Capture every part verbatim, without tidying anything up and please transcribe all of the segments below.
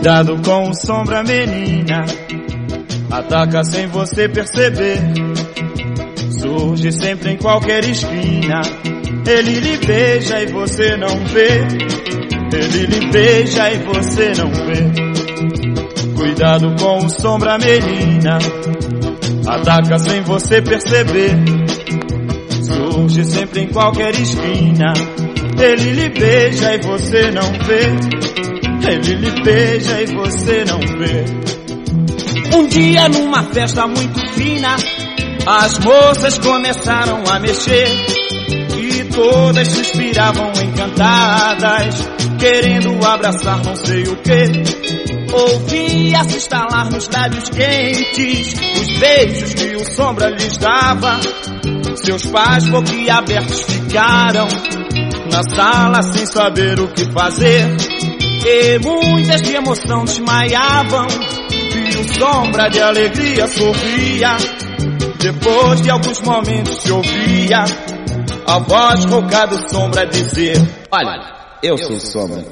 Cuidado com o sombra, menina, ataca sem você perceber. Surge sempre em qualquer esquina. Ele lhe beija e você não vê. Ele lhe beija e você não vê. Cuidado com o sombra, menina, ataca sem você perceber. Surge sempre em qualquer esquina. Ele lhe beija e você não vê. Ele lhe beija e você não vê. Um dia numa festa muito fina, as moças começaram a mexer e todas suspiravam encantadas, querendo abraçar não sei o que. Ouvia-se estalar nos lábios quentes os beijos que o sombra lhes dava. Seus pais boquiabertos ficaram na sala sem saber o que fazer, e muitas de emoção desmaiavam, e o sombra de alegria sorria. Depois de alguns momentos se ouvia a voz rouca do sombra dizer: olha, eu sou sombra.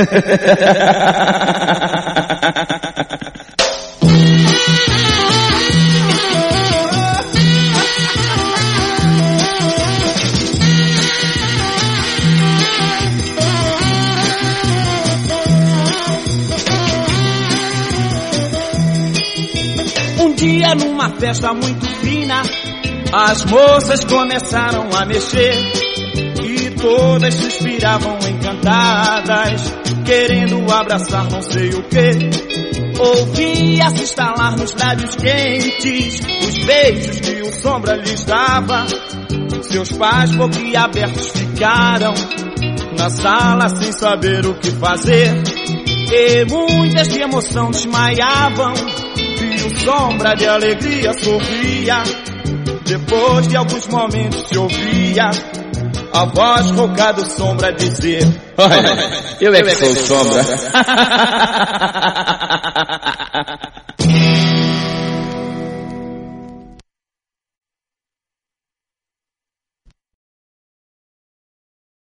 Um dia numa festa muito fina, as moças começaram a mexer e todas suspiravam encantadas, querendo abraçar não sei o que. Ouvia-se estalar nos lábios quentes os beijos que o sombra lhes dava. Seus pais boquiabertos ficaram na sala sem saber o que fazer, e muitas de emoção desmaiavam, e o sombra de alegria sorria. Depois de alguns momentos se ouvia a voz rouca do sombra dizer: olha, eu é que sou sombra.